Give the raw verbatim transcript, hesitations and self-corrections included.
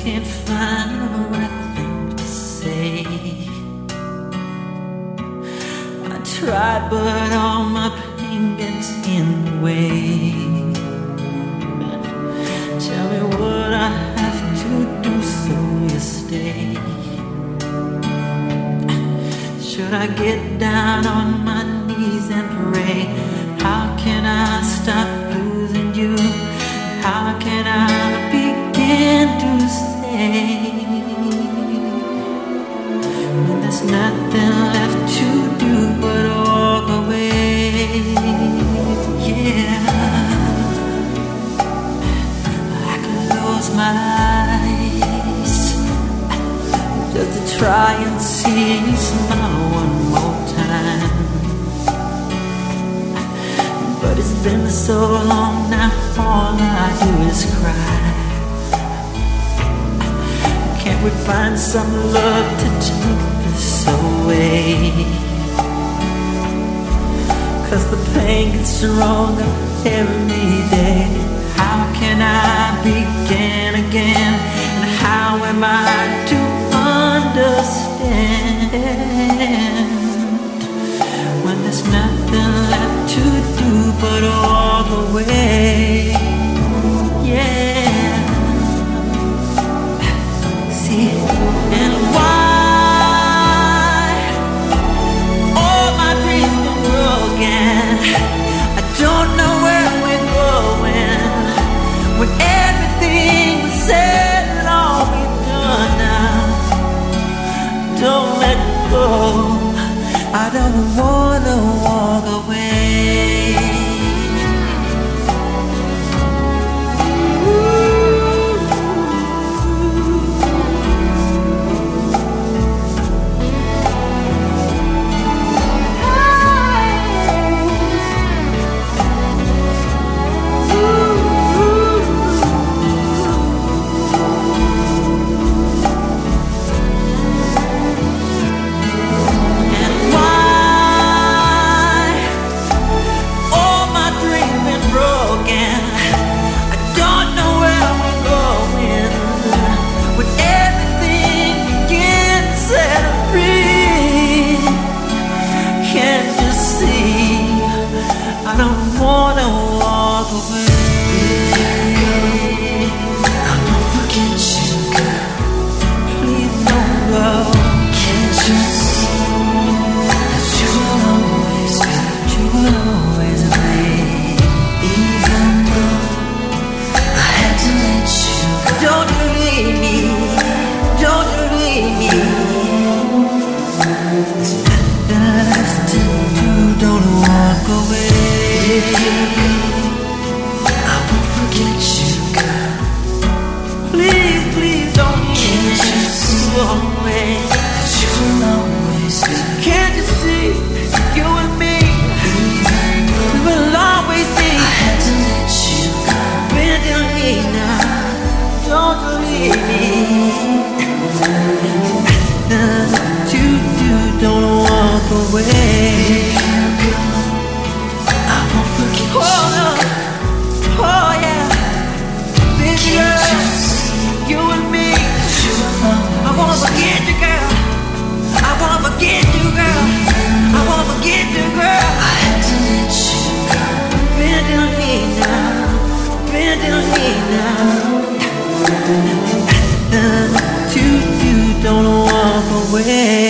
can't find the right thing to say. I tried, but all my pain gets in the way. Tell me what I have to do so you stay. Should I get down on my knees and pray? How can I stop losing you? How can I begin to say when there's nothing left to do but walk away? Yeah, I could close my eyes just to try and see you smile one more time. But it's been so long now, all I do is cry. Can't we find some love to take this away? 'Cause the pain gets stronger every day. How can I begin again? And how am I to understand when there's nothing left to do but walk away? Yeah. See, and why all my dreams been broken? I don't know where we're going. When everything was said and all we've done now, don't let go. I don't wanna walk away. I don't wanna walk away. I won't forget you, girl. Please don't go. Can't you see that you will always be, you will always be? Even though I had to let you go. Don't you leave me, don't you leave me. There's nothing left to do, don't walk away. I won't forget you, girl. Please, please don't leave me away. That you will always be. Can't you see, you and me, we will always be. I had to let you go. Bend to me now, don't leave me. Nothing to do, don't walk away. Oh no, oh yeah, baby girl, you and me, I wanna forget you, girl. I wanna forget you, girl. I wanna forget you, girl. I had to let you go. Bend to me now, bend to me now. Nothing to do, don't walk away.